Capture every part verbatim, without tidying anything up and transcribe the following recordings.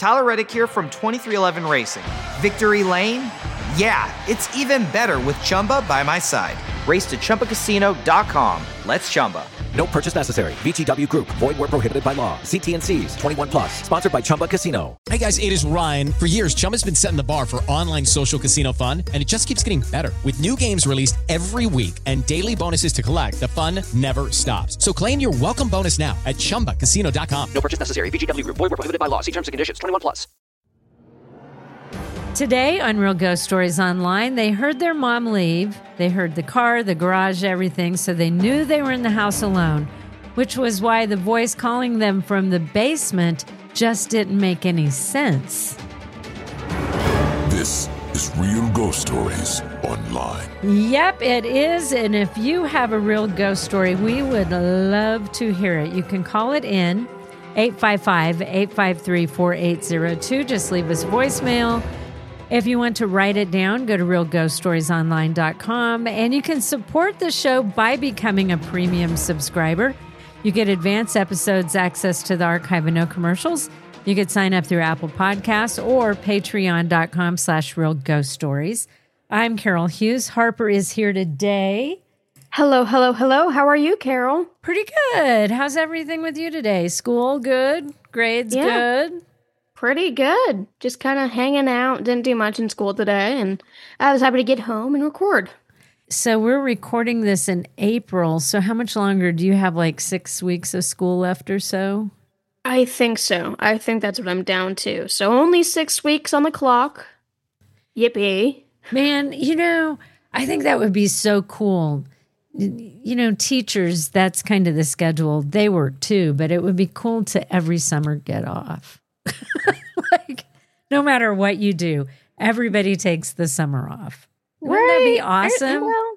Tyler Reddick here from twenty-three eleven Racing. Victory Lane? Yeah, it's even better with Chumba by my side. Race to Chumba Casino dot com. Let's Chumba. No purchase necessary. V G W Group. Void where prohibited by law. See T and C's. twenty-one plus. Sponsored by Chumba Casino. Hey guys, it is Ryan. For years, Chumba's been setting the bar for online social casino fun, and it just keeps getting better. With new games released every week and daily bonuses to collect, the fun never stops. So claim your welcome bonus now at Chumba Casino dot com. No purchase necessary. V G W Group. Void where prohibited by law. See terms and conditions. twenty-one plus. Today on Real Ghost Stories Online, they heard their mom leave. They heard the car, the garage, everything, so they knew they were in the house alone, which was why the voice calling them from the basement just didn't make any sense. This is Real Ghost Stories Online. Yep, it is. And if you have a real ghost story, we would love to hear it. You can call it in eight five five, eight five three, four eight zero two. Just leave us a voicemail. If you want to write it down, go to real ghost stories online dot com, and you can support the show by becoming a premium subscriber. You get advanced episodes, access to the archive and no commercials. You could sign up through Apple Podcasts or patreon dot com slash real ghost stories. I'm Carol Hughes. Harper is here today. Hello, hello, hello. How are you, Carol? Pretty good. How's everything with you today? School good? Grades Yeah. good? Pretty good. Just kind of hanging out. Didn't do much in school today, and I was happy to get home and record. So we're recording this in April. So how much longer? Do you have like six weeks of school left or so? I think so. I think that's what I'm down to. So only six weeks on the clock. Yippee. Man, you know, I think that would be so cool. You know, teachers, that's kind of the schedule. They work too, but it would be cool to every summer get off. Like, no matter what you do, everybody takes the summer off. Wouldn't right. that be awesome? I, well,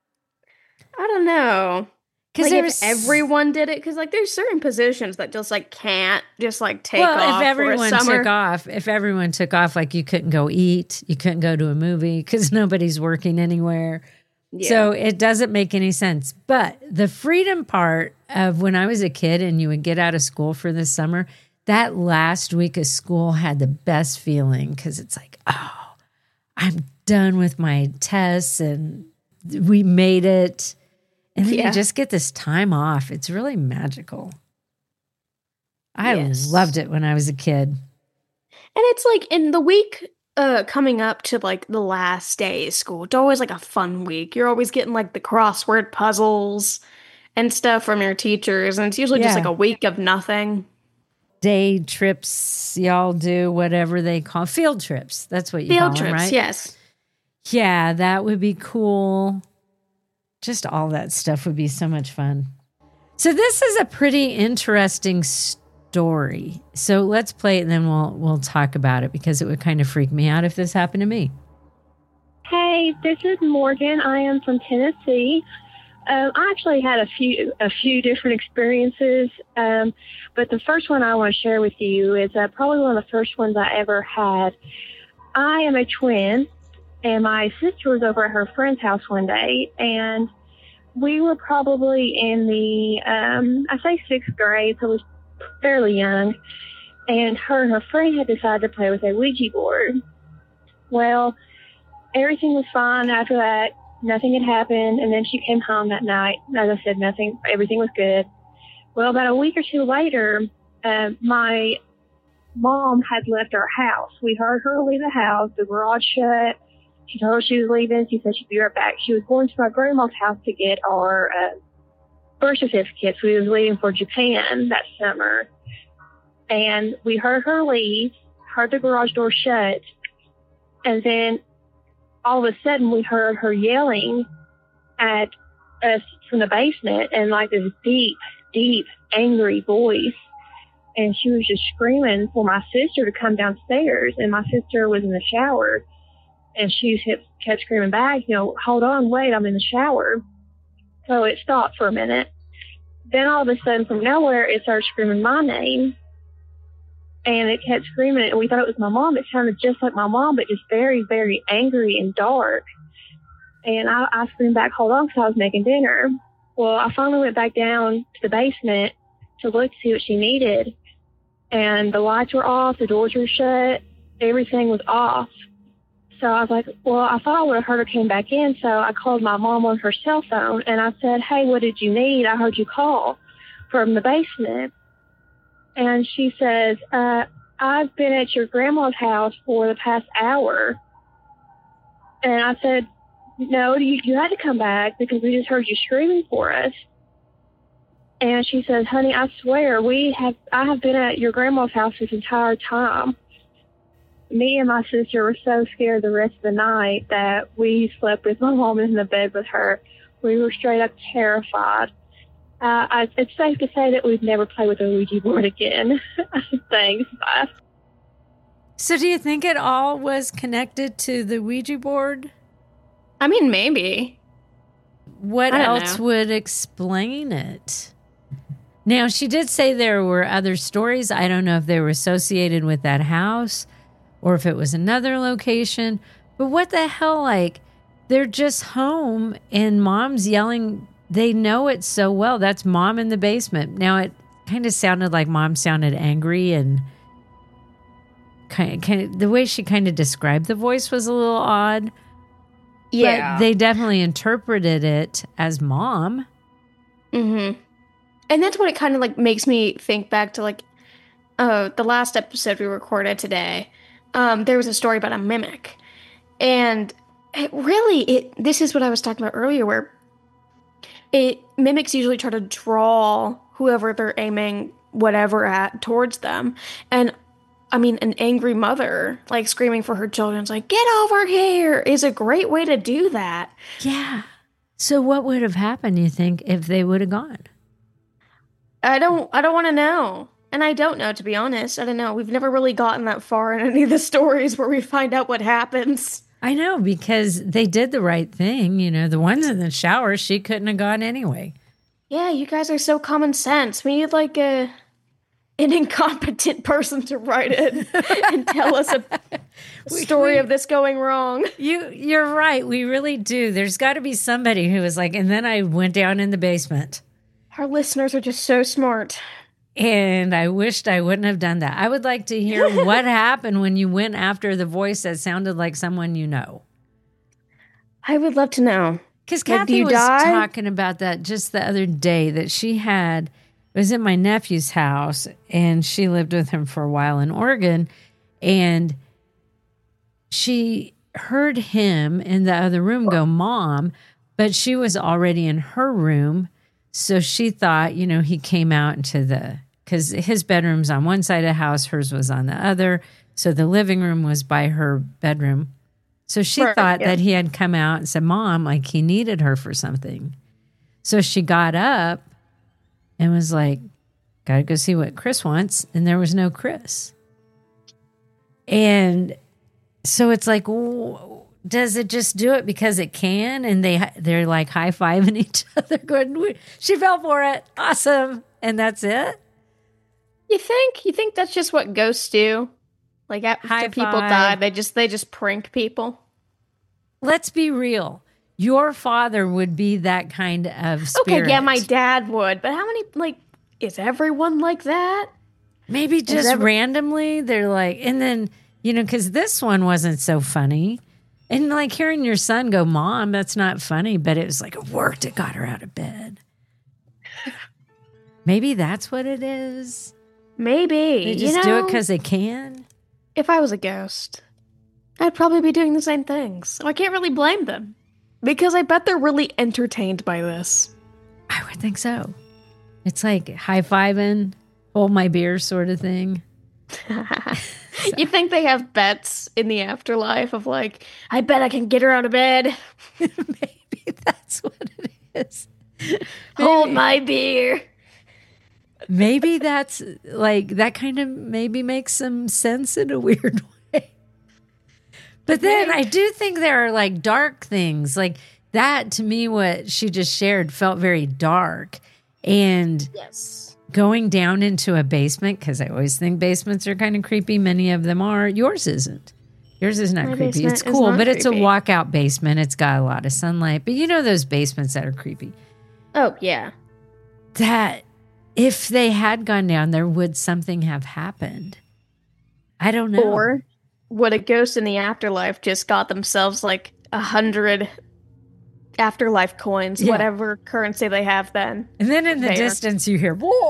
I don't know. Because like there's if everyone did it, because like there's certain positions that just like can't just like take well, off. if everyone for a summer. took off, if everyone took off, like you couldn't go eat, you couldn't go to a movie because nobody's working anywhere. Yeah. So it doesn't make any sense. But the freedom part of when I was a kid and you would get out of school for the summer, that last week of school had the best feeling because it's like, oh, I'm done with my tests and we made it. And then Yeah. you just get this time off. It's really magical. I Yes. loved it when I was a kid. And it's like in the week uh, coming up to like the last day of school, it's always like a fun week. You're always getting like the crossword puzzles and stuff from your teachers. And it's usually just Yeah. like a week of nothing. Day trips, y'all do whatever they call field trips. That's what you Field call trips, them, right? yes. Yeah, that would be cool. Just all that stuff would be so much fun. So this is a pretty interesting story. So let's play it and then we'll we'll talk about it because it would kind of freak me out if this happened to me. Hey, this is Morgan. I am from Tennessee. Um, I actually had a few a few different experiences, um, but the first one I want to share with you is uh, probably one of the first ones I ever had. I am a twin, and my sister was over at her friend's house one day, and we were probably in the, um, I say sixth grade, so I was fairly young, and her and her friend had decided to play with a Ouija board. Well, everything was fine after that. Nothing had happened, and then she came home that night. As I said, nothing, everything was good. Well, about a week or two later, uh, my mom had left our house. We heard her leave the house, the garage shut. She told us she was leaving. She said she'd be right back. She was going to my grandma's house to get our uh, birth certificates. We was leaving for Japan that summer. And we heard her leave, heard the garage door shut, and then all of a sudden we heard her yelling at us from the basement in like this deep, deep, angry voice. And she was just screaming for my sister to come downstairs. And my sister was in the shower. And she kept, kept screaming back, you know, hold on, wait, I'm in the shower. So it stopped for a minute. Then all of a sudden from nowhere, it started screaming my name. And it kept screaming, and we thought it was my mom. It sounded just like my mom, but just very, very angry and dark. And I, I screamed back, hold on, because I was making dinner. Well, I finally went back down to the basement to look to see what she needed. and the lights were off, the doors were shut, everything was off. So I was like, well, I thought I would have heard her came back in, so I called my mom on her cell phone, and I said, hey, what did you need? I heard you call from the basement. And she says, uh, I've been at your grandma's house for the past hour. And I said, no, you, you had to come back because we just heard you screaming for us. And she says, honey, I swear, we have I have been at your grandma's house this entire time. Me and my sister were so scared the rest of the night that we slept with my mom in the bed with her. We were straight up terrified. Uh, I, it's safe to say that we'd never play with a Ouija board again. Thanks. Bye. So do you think it all was connected to the Ouija board? I mean, maybe. What I don't else know. would explain it? Now, she did say there were other stories. I don't know if they were associated with that house or if it was another location. But what the hell? Like, they're just home and mom's yelling. They know it so well. That's mom in the basement. Now, it kind of sounded like mom sounded angry, and kind of, kind of, the way she kind of described the voice was a little odd. Yeah. But they definitely interpreted it as mom. Mm-hmm. And that's what it kind of like makes me think back to like uh, the last episode we recorded today. Um, there was a story about a mimic. And it really, it this is what I was talking about earlier, where it mimics usually try to draw whoever they're aiming whatever at towards them. And I mean, an angry mother, like screaming for her children, it's like, get over here, is a great way to do that. Yeah. So what would have happened, you think, if they would have gone? I don't, I don't want to know. And I don't know, to be honest. I don't know. We've never really gotten that far in any of the stories where we find out what happens. I know, because they did the right thing. You know, the ones in the shower, she couldn't have gone anyway. Yeah, you guys are so common sense. We need like a an incompetent person to write it and tell us a story we- of this going wrong. You, you're right. We really do. There's got to be somebody who was like, and then I went down in the basement. Our listeners are just so smart. And I wished I wouldn't have done that. I would like to hear what happened when you went after the voice that sounded like someone you know. I would love to know. Because Like, do Kathy you was die? talking about that just the other day, that she had, it was at my nephew's house, and she lived with him for a while in Oregon, and she heard him in the other room go, Mom, but she was already in her room. So she thought, you know, he came out into the, because his bedroom's on one side of the house, hers was on the other. So the living room was by her bedroom. So she Right, thought yeah. that he had come out and said, Mom, like he needed her for something. So she got up and was like, got to go see what Chris wants. And there was no Chris. And so it's like, w- does it just do it because it can? And they, they're like high-fiving each other going, "We- she fell for it. Awesome. And that's it? You think? You think that's just what ghosts do? Like after High people five. die, they just they just prank people. Let's be real. Your father would be that kind of spirit. Okay, yeah, my dad would, but how many like is everyone like that? Maybe just every- randomly they're like, and then, you know, because this one wasn't so funny. And like hearing your son go, Mom, that's not funny, but it was like it worked. It got her out of bed. Maybe that's what it is. Maybe. They just you do know, it because they can. if I was a ghost, I'd probably be doing the same things. So I can't really blame them. Because I bet they're really entertained by this. I would think so. It's like high-fiving, hold my beer sort of thing. You think they have bets in the afterlife of like, I bet I can get her out of bed. Maybe that's what it is. Hold my beer. Maybe that's like, that kind of maybe makes some sense in a weird way. But then I do think there are like dark things. Like that to me, what she just shared felt very dark. And Yes. going down into a basement, because I always think basements are kind of creepy. Many of them are. Yours isn't. Yours is not My creepy. basement It's is cool, not but it's a creepy. walkout basement. It's got a lot of sunlight. But you know those basements that are creepy. Oh, yeah. That if they had gone down there, would something have happened? I don't know. Or would a ghost in the afterlife just got themselves like a hundred afterlife coins, Yeah. whatever currency they have then? And then in the There. distance, you hear,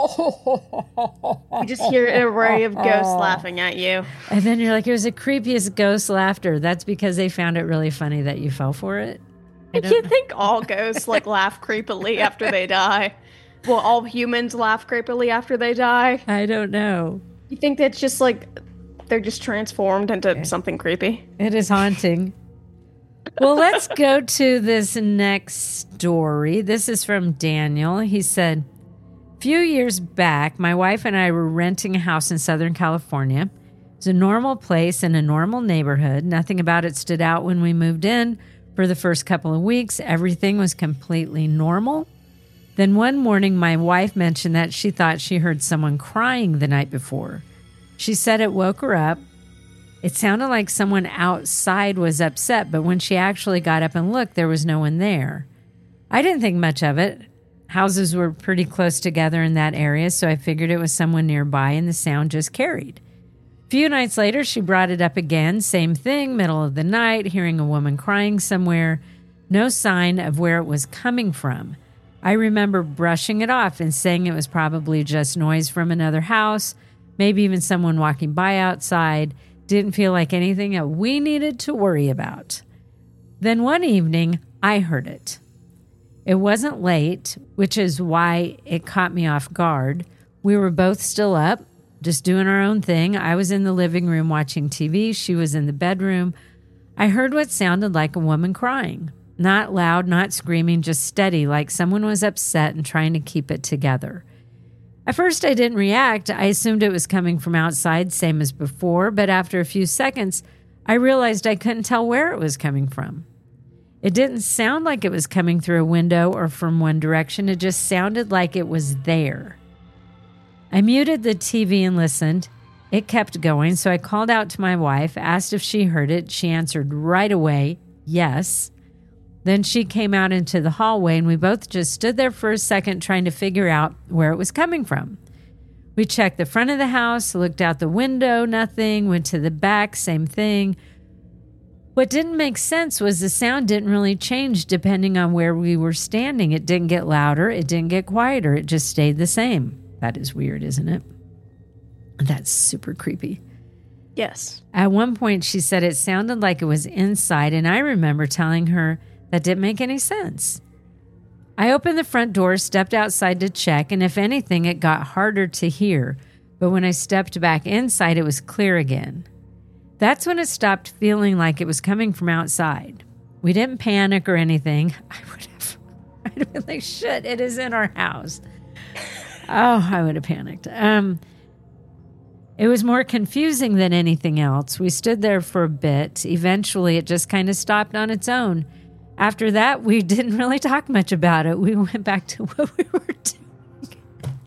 whoa. You just hear an array of ghosts laughing at you. And then you're like, it was the creepiest ghost laughter. That's because they found it really funny that you fell for it. I don't You know. think all ghosts like laugh creepily after they die? Well, all humans laugh creepily after they die? I don't know. You think that's just like they're just transformed into something creepy? It is haunting. Well, let's go to this next story. This is from Daniel. He said, a few years back, my wife and I were renting a house in Southern California. It's a normal place in a normal neighborhood. Nothing about it stood out when we moved in. For the first couple of weeks, everything was completely normal. Then one morning, my wife mentioned that she thought she heard someone crying the night before. She said it woke her up. It sounded like someone outside was upset, but when she actually got up and looked, there was no one there. I didn't think much of it. Houses were pretty close together in that area, so I figured it was someone nearby, and the sound just carried. A few nights later, she brought it up again. Same thing, middle of the night, hearing a woman crying somewhere. No sign of where it was coming from. I remember brushing it off and saying it was probably just noise from another house, maybe even someone walking by outside. Didn't feel like anything that we needed to worry about. Then one evening, I heard it. It wasn't late, which is why it caught me off guard. We were both still up, just doing our own thing. I was in the living room watching T V. She was in the bedroom. I heard what sounded like a woman crying. Not loud, not screaming, just steady, like someone was upset and trying to keep it together. At first, I didn't react. I assumed it was coming from outside, same as before, but after a few seconds, I realized I couldn't tell where it was coming from. It didn't sound like it was coming through a window or from one direction. It just sounded like it was there. I muted the T V and listened. It kept going, so I called out to my wife, asked if she heard it. She answered right away, yes. Then she came out into the hallway, and we both just stood there for a second trying to figure out where it was coming from. We checked the front of the house, looked out the window, nothing, went to the back, same thing. What didn't make sense was the sound didn't really change depending on where we were standing. It didn't get louder, it didn't get quieter, it just stayed the same. That is weird, isn't it? That's super creepy. Yes. At one point, she said it sounded like it was inside, and I remember telling her that didn't make any sense. I opened the front door, stepped outside to check, and if anything, it got harder to hear. But when I stepped back inside, it was clear again. That's when it stopped feeling like it was coming from outside. We didn't panic or anything. I would have, I'd have been like, shit, it is in our house. Oh, I would have panicked. Um, it was more confusing than anything else. We stood there for a bit. Eventually, it just kind of stopped on its own. After that, we didn't really talk much about it. We went back to what we were doing.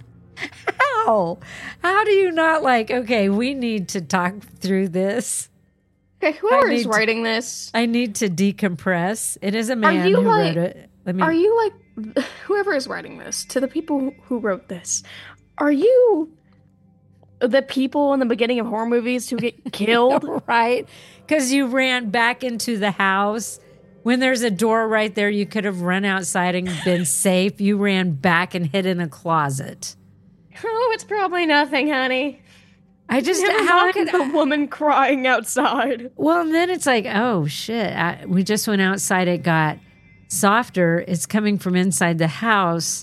How? How do you not like, okay, we need to talk through this. Okay, whoever I is need to- writing this, I need to decompress. It is a man you who like- wrote it. Let me, are you like, whoever is writing this, to the people who wrote this, are you the people in the beginning of horror movies who get killed? right? Because you ran back into the house. When there's a door right there, you could have run outside and been safe. You ran back and hid in a closet. Oh, it's probably nothing, honey. I just, Never how mind could the woman crying outside? Well, and then it's like, oh shit, I, we just went outside. It got softer. It's coming from inside the house.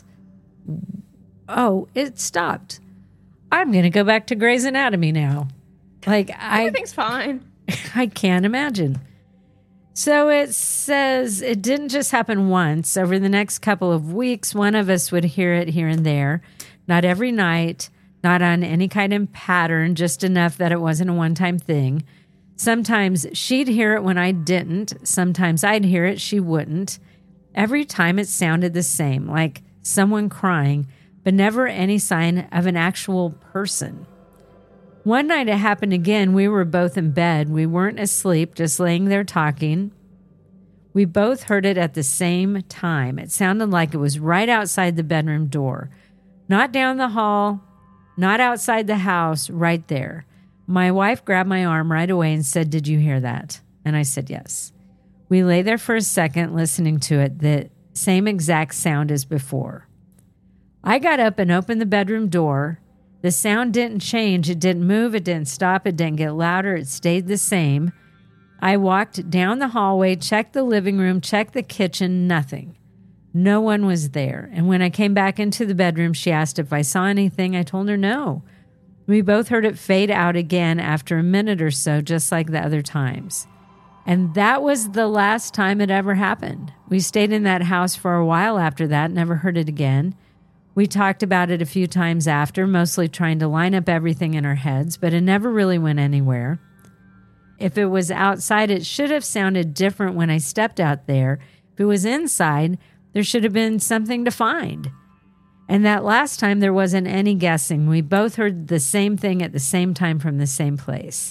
Oh, it stopped. I'm going to go back to Grey's Anatomy now. Like, I, Everything's fine. I can't imagine. So it says it didn't just happen once. Over the next couple of weeks, one of us would hear it here and there. Not every night, not on any kind of pattern, just enough that it wasn't a one-time thing. Sometimes she'd hear it when I didn't. Sometimes I'd hear it, she wouldn't. Every time it sounded the same, like someone crying, but never any sign of an actual person. One night it happened again. We were both in bed. We weren't asleep, just laying there talking. We both heard it at the same time. It sounded like it was right outside the bedroom door. Not down the hall, not outside the house, right there. My wife grabbed my arm right away and said, "Did you hear that?" And I said, "Yes." We lay there for a second listening to it, the same exact sound as before. I got up and opened the bedroom door. The sound didn't change. It didn't move. It didn't stop. It didn't get louder. It stayed the same. I walked down the hallway, checked the living room, checked the kitchen, nothing. No one was there. And when I came back into the bedroom, she asked if I saw anything. I told her no. We both heard it fade out again after a minute or so, just like the other times. And that was the last time it ever happened. We stayed in that house for a while after that, never heard it again. We talked about it a few times after, mostly trying to line up everything in our heads, but it never really went anywhere. If it was outside, it should have sounded different when I stepped out there. If it was inside, there should have been something to find. And that last time, there wasn't any guessing. We both heard the same thing at the same time from the same place.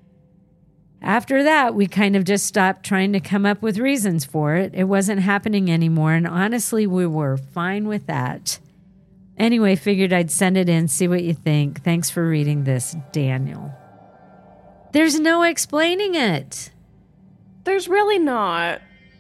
After that, we kind of just stopped trying to come up with reasons for it. It wasn't happening anymore, and honestly, we were fine with that. Anyway, figured I'd send it in, see what you think. Thanks for reading this, Daniel. There's no explaining it. There's really not.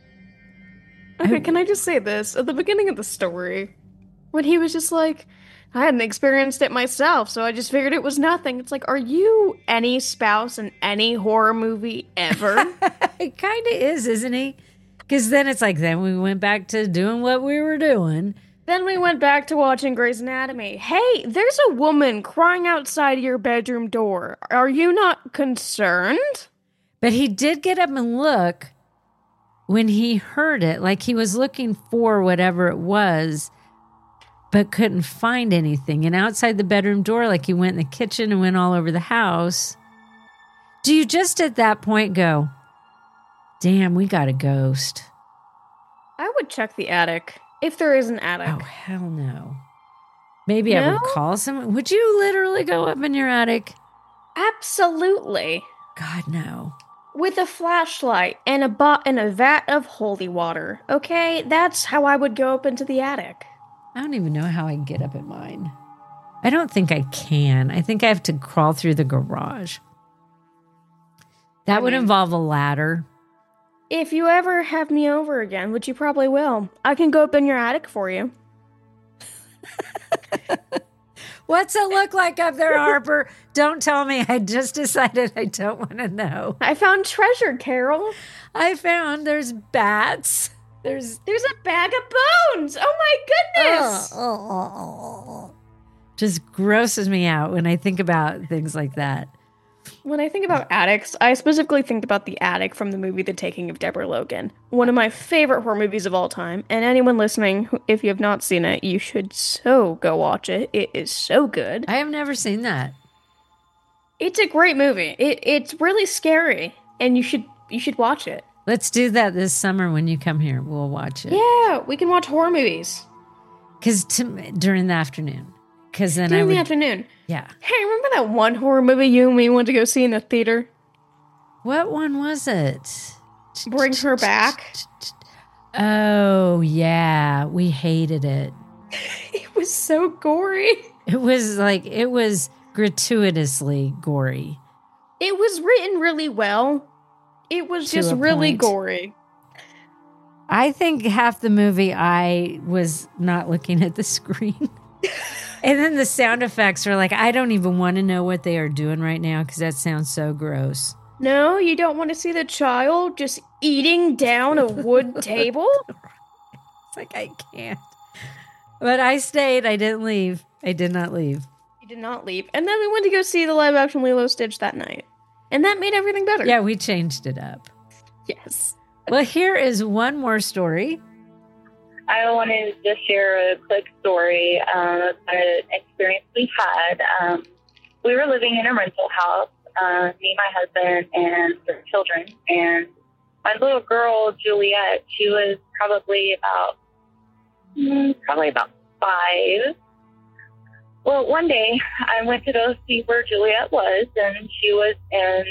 Okay, can I just say this? At the beginning of the story, when he was just like, I hadn't experienced it myself, so I just figured it was nothing. It's like, are you any spouse in any horror movie ever? It kind of is, isn't he? Because then it's like, then we went back to doing what we were doing. Then we went back to watching Grey's Anatomy. Hey, there's a woman crying outside your bedroom door. Are you not concerned? But he did get up and look when he heard it, like he was looking for whatever it was, but couldn't find anything. And outside the bedroom door, like he went in the kitchen and went all over the house. Do you just at that point go, damn, we got a ghost? I would check the attic. If there is an attic. Oh, hell no. Maybe No? I would call someone. Would you literally go up in your attic? Absolutely. God, no. With a flashlight and a bo- and a vat of holy water. Okay? That's how I would go up into the attic. I don't even know how I get up in mine. I don't think I can. I think I have to crawl through the garage. That I would mean- involve a ladder. If you ever have me over again, which you probably will, I can go up in your attic for you. What's it look like up there, Harper? Don't tell me. I just decided I don't want to know. I found treasure, Carol. I found there's bats. There's There's a bag of bones. Oh my goodness. Oh, oh, oh, oh, oh. Just grosses me out when I think about things like that. When I think about attics, I specifically think about the attic from the movie The Taking of Deborah Logan. One of my favorite horror movies of all time. And anyone listening, who- if you have not seen it, you should so go watch it. It is so good. I have never seen that. It's a great movie. It, it's really scary, and you should you should watch it. Let's do that this summer when you come here. We'll watch it. Yeah, we can watch horror movies Because during the afternoon. Because then during I would, the afternoon. yeah. Hey, remember that one horror movie you and me went to go see in the theater? What one was it? Bring Her Back. Oh, yeah. We hated it. It was so gory. It was like, it was gratuitously gory. It was written really well. It was To just a really point. gory. I think half the movie I was not looking at the screen. And then the sound effects are like, I don't even want to know what they are doing right now because that sounds so gross. No, you don't want to see the child just eating down a wood table? It's like, I can't. But I stayed. I didn't leave. I did not leave. You did not leave. And then we went to go see the live action Lilo Stitch that night. And that made everything better. Yeah, we changed it up. Yes. Well, here is one more story. I wanted to share a quick story um, about an experience we had. Um, we were living in a rental house, uh, me, my husband, and the children. And my little girl, Juliet, she was probably about, mm, probably about five. Well, one day I went to go see where Juliet was, and she was in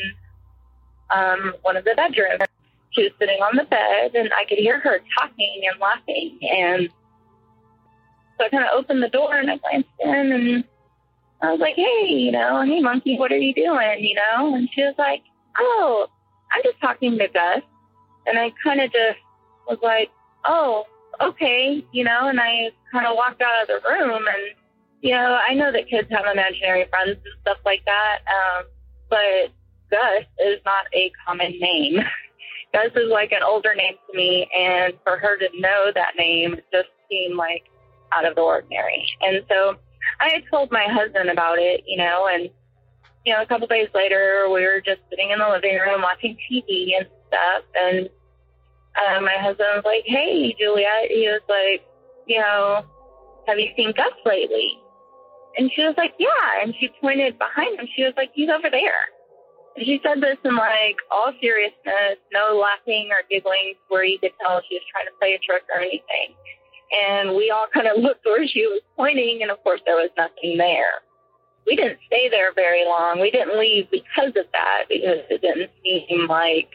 um, one of the bedrooms. She was sitting on the bed, and I could hear her talking and laughing. And So I kind of opened the door and I glanced in and I was like, hey, you know, hey, monkey, what are you doing, you know? And she was like, oh, I'm just talking to Gus. And I kind of just was like, oh, okay, you know, and I kind of walked out of the room. And, you know, I know that kids have imaginary friends and stuff like that, um, but Gus is not a common name. Gus is like an older name to me, and for her to know that name just seemed like out of the ordinary. And so I had told my husband about it, you know, and, you know, a couple days later, we were just sitting in the living room watching T V and stuff, and uh, my husband was like, hey, Juliet, he was like, you know, have you seen Gus lately? And she was like, yeah, and she pointed behind him. She was like, he's over there. And she said this in, like, all seriousness, no laughing or giggling where you could tell she was trying to play a trick or anything. And we all kind of looked where she was pointing, and, of course, there was nothing there. We didn't stay there very long. We didn't leave because of that, because it didn't seem like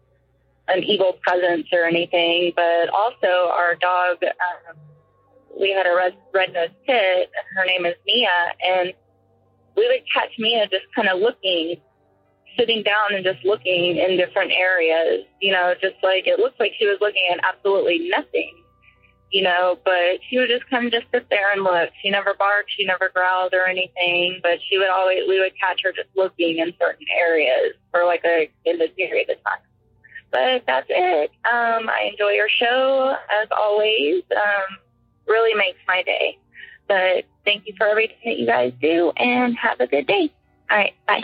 an evil presence or anything. But also our dog, um, we had a red, red-nosed pit, and her name is Mia, and we would catch Mia just kind of looking, sitting down and just looking in different areas, you know, just like it looked like she was looking at absolutely nothing, you know, but she would just kind of just sit there and look. She never barked, she never growled or anything, but she would always, we would catch her just looking in certain areas for like a extended period of time. But that's it. Um, I enjoy your show as always. Um, really makes my day. But thank you for everything that you guys do, and have a good day. All right, bye.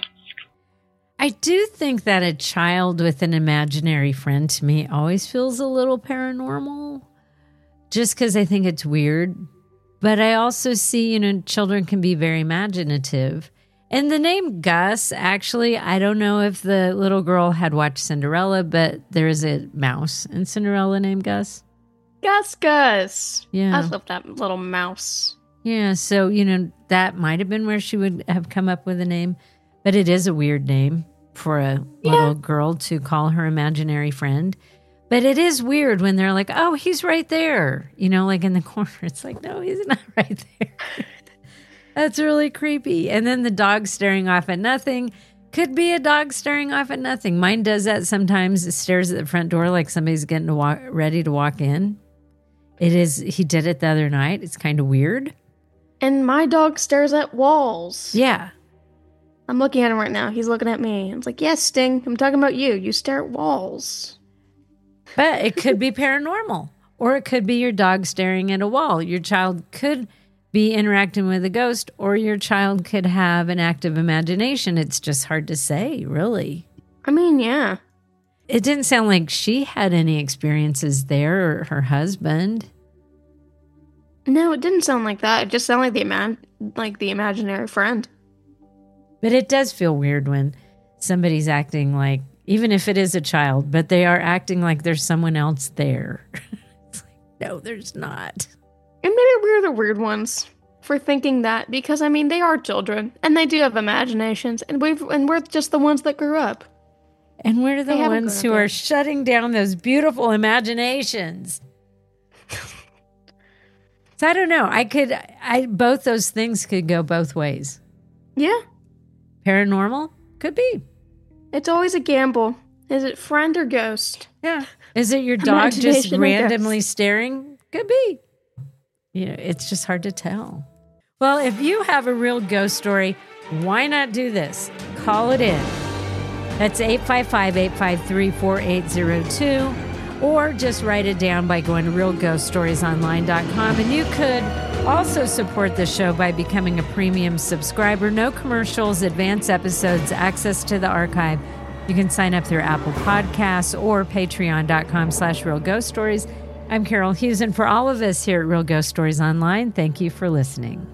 I do think that a child with an imaginary friend to me always feels a little paranormal, just because I think it's weird. But I also see, you know, children can be very imaginative. And the name Gus, actually, I don't know if the little girl had watched Cinderella, but there is a mouse in Cinderella named Gus. Gus Gus. Yeah. I love that little mouse. Yeah, so, you know, that might have been where she would have come up with a name. But it is a weird name for a Yeah. little girl to call her imaginary friend. But it is weird when they're like, oh, he's right there. You know, like in the corner. It's like, no, he's not right there. That's really creepy. And then the dog staring off at nothing. Could be a dog staring off at nothing. Mine does that sometimes. It stares at the front door like somebody's getting to walk, ready to walk in. It is. He did it the other night. It's kind of weird. And my dog stares at walls. Yeah. I'm looking at him right now. He's looking at me. It's like, yes, Sting, I'm talking about you. You stare at walls. But it could be paranormal, or it could be your dog staring at a wall. Your child could be interacting with a ghost, or your child could have an active imagination. It's just hard to say, really. I mean, yeah. It didn't sound like she had any experiences there, or her husband. No, it didn't sound like that. It just sounded like the ima- like the imaginary friend. But it does feel weird when somebody's acting like, even if it is a child, but they are acting like there's someone else there. It's like, no, there's not. And maybe we're the weird ones for thinking that, because, I mean, they are children, and they do have imaginations, and, we've, and we're just the ones that grew up. And we're the They haven't ones grown who up are yet. shutting down those beautiful imaginations. So I don't know. I could, I both those things could go both ways. Yeah, Paranormal? Could be. it's always a gamble. Is it friend or ghost? Yeah. Is it your dog just Imagination or randomly ghost? staring? Could be. You know, it's just hard to tell. Well, if you have a real ghost story, why not do this? Call it in. That's eight five five, eight five three, four eight zero two. Or just write it down by going to real ghost stories online dot com. And you could also support the show by becoming a premium subscriber. No commercials, advanced episodes, access to the archive. You can sign up through Apple Podcasts or patreon.com slash real ghost stories. I'm Carol Hughes, and for all of us here at Real Ghost Stories Online, thank you for listening.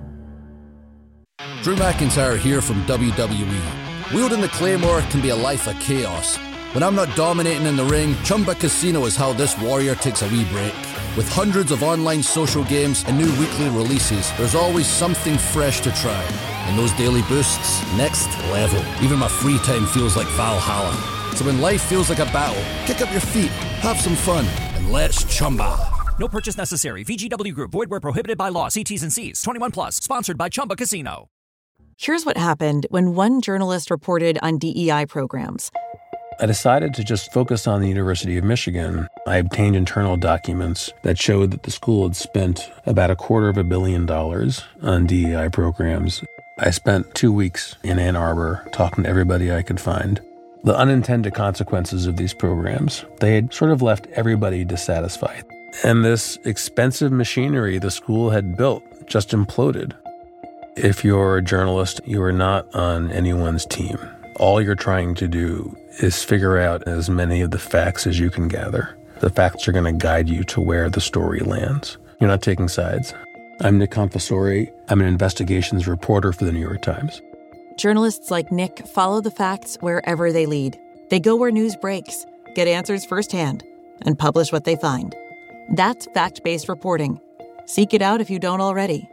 Drew McIntyre here from W W E. Wielding the Claymore can be a life of chaos. When I'm not dominating in the ring, Chumba Casino is how this warrior takes a wee break. With hundreds of online social games and new weekly releases, there's always something fresh to try. And those daily boosts, next level. Even my free time feels like Valhalla. So when life feels like a battle, kick up your feet, have some fun, and let's Chumba. No purchase necessary. V G W Group. Void where prohibited by law. See T's and C's. twenty-one plus. Sponsored by Chumba Casino. Here's what happened when one journalist reported on D E I programs. I decided to just focus on the University of Michigan. I obtained internal documents that showed that the school had spent about a quarter of a billion dollars on D E I programs. I spent two weeks in Ann Arbor talking to everybody I could find. The unintended consequences of these programs, they had sort of left everybody dissatisfied. And this expensive machinery the school had built just imploded. If you're a journalist, you are not on anyone's team. All you're trying to do is figure out as many of the facts as you can gather. The facts are going to guide you to where the story lands. You're not taking sides. I'm Nick Confessori. I'm an investigations reporter for the New York Times. Journalists like Nick follow the facts wherever they lead. They go where news breaks, get answers firsthand, and publish what they find. That's fact-based reporting. Seek it out if you don't already.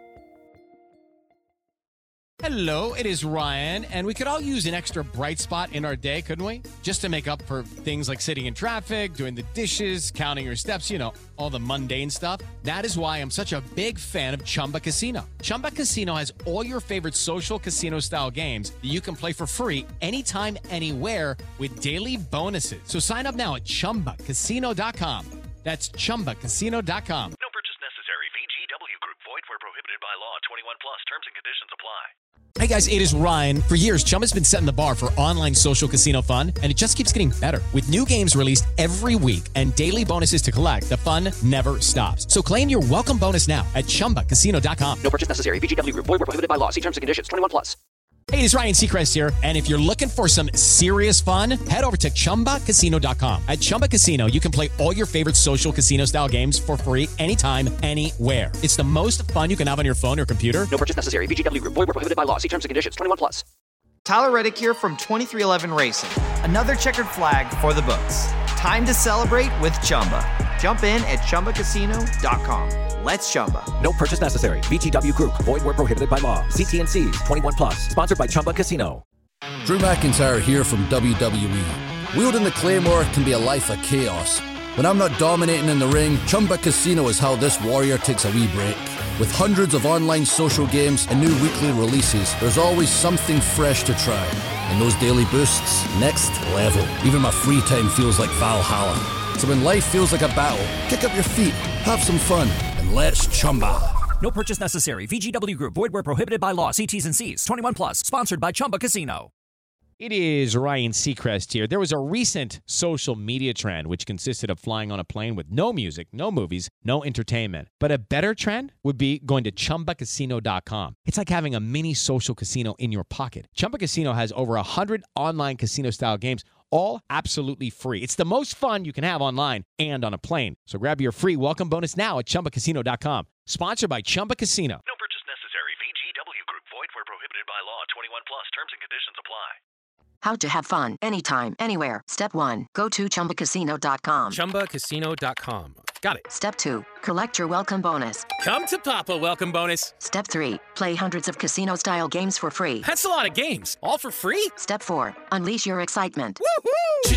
Hello, it is Ryan, and we could all use an extra bright spot in our day, couldn't we? Just to make up for things like sitting in traffic, doing the dishes, counting your steps, you know, all the mundane stuff. That is why I'm such a big fan of Chumba Casino. Chumba Casino has all your favorite social casino-style games that you can play for free anytime, anywhere with daily bonuses. So sign up now at chumba casino dot com. That's chumba casino dot com. No purchase necessary. V G W Group. Void where prohibited by law. twenty-one plus. Terms and conditions apply. Hey guys, it is Ryan. For years, Chumba's been setting the bar for online social casino fun, and it just keeps getting better. With new games released every week and daily bonuses to collect, the fun never stops. So claim your welcome bonus now at chumba casino dot com. No purchase necessary. V G W Group. Void where prohibited by law. See terms and conditions. twenty-one plus. Hey, it's Ryan Seacrest here, and if you're looking for some serious fun, head over to chumba casino dot com. At Chumba Casino, you can play all your favorite social casino-style games for free anytime, anywhere. It's the most fun you can have on your phone or computer. No purchase necessary. V G W Group. Void where prohibited by law. See terms and conditions. twenty-one plus. Tyler Reddick here from twenty-three eleven Racing. Another checkered flag for the books. Time to celebrate with Chumba. Jump in at chumba casino dot com. Let's Chumba. No purchase necessary. V G W Group. Void where prohibited by law. See T and C's. twenty-one plus. Sponsored by Chumba Casino. Drew McIntyre here from W W E. Wielding the Claymore can be a life of chaos. When I'm not dominating in the ring, Chumba Casino is how this warrior takes a wee break. With hundreds of online social games and new weekly releases, there's always something fresh to try. And those daily boosts, next level. Even my free time feels like Valhalla. So when life feels like a battle, kick up your feet, have some fun, and let's Chumba. No purchase necessary. V G W Group. Void where prohibited by law. See T's and C's. twenty-one plus. Sponsored by Chumba Casino. It is Ryan Seacrest here. There was a recent social media trend which consisted of flying on a plane with no music, no movies, no entertainment. But a better trend would be going to chumba casino dot com. It's like having a mini social casino in your pocket. Chumba Casino has over one hundred online casino-style games, all absolutely free. It's the most fun you can have online and on a plane. So grab your free welcome bonus now at chumba casino dot com. Sponsored by Chumba Casino. No purchase necessary. V G W Group. Void where prohibited by law. twenty-one plus. Terms and conditions apply. How to have fun anytime, anywhere. Step one, go to chumba casino dot com. chumba casino dot com. Got it. Step two, collect your welcome bonus. Come to Papa welcome bonus. Step three, play hundreds of casino-style games for free. That's a lot of games, all for free? Step four, unleash your excitement. Woohoo!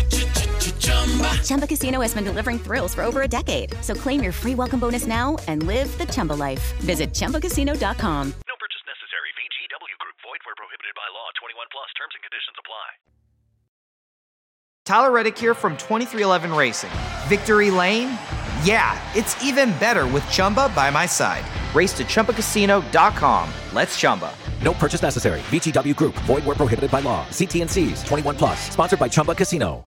Chumba Casino has been delivering thrills for over a decade. So claim your free welcome bonus now and live the Chumba life. Visit chumba casino dot com. No purchase necessary. V G W Group. Void where prohibited by law. twenty-one plus. Terms and conditions apply. Tyler Reddick here from twenty-three eleven Racing. Victory Lane? Yeah, it's even better with Chumba by my side. Race to chumba casino dot com. Let's Chumba. No purchase necessary. V G W Group. Void where prohibited by law. See T and C's. twenty-one plus. Sponsored by Chumba Casino.